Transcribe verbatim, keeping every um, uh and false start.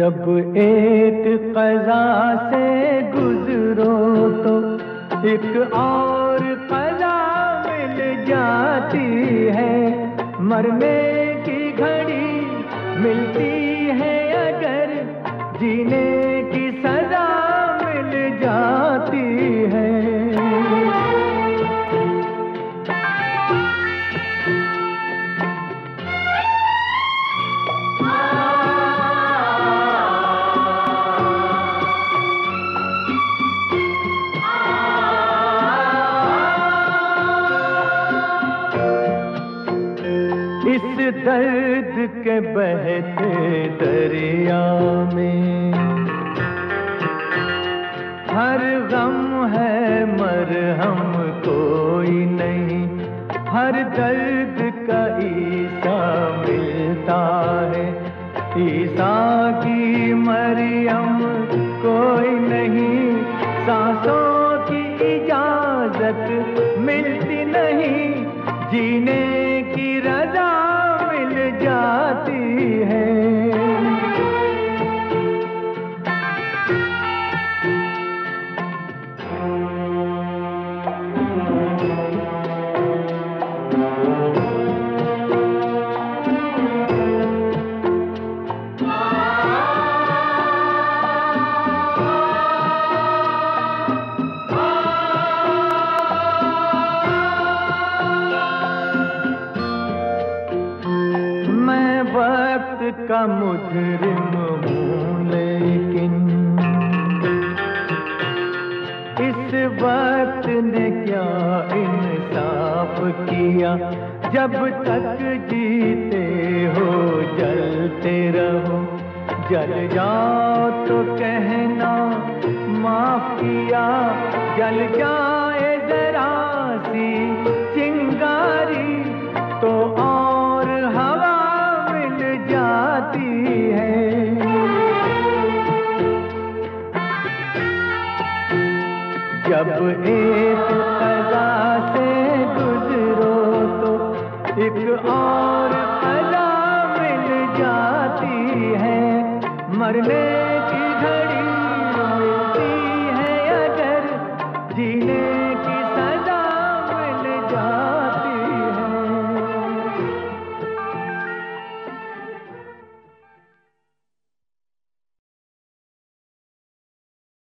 जब एक क़ज़ा से गुज़रो तो एक और क़ज़ा मिल जाती है। मरने की घड़ी मिलती है अगर जीने की सज़ा मिल जाती है। इस दर्द के बहते दरिया में हर गम है मरहम कोई नहीं। हर दर्द का ईसा मिलता है, ईसा की मरियम कोई नहीं। सांसों की इजाजत मिलती नहीं, जीने की रजा मिल जाती है। वक्त का मुजरिम हूँ लेकिन इस वक्त ने क्या इंसाफ किया। जब तक जीते हो जलते रहो, जल जाओ तो कहना माफ किया। जल जाए जरा सी चिंगारी तो और हवा जाती है। जब एक क़ज़ा से गुज़रो तो एक और क़ज़ा मिल जाती है। मरने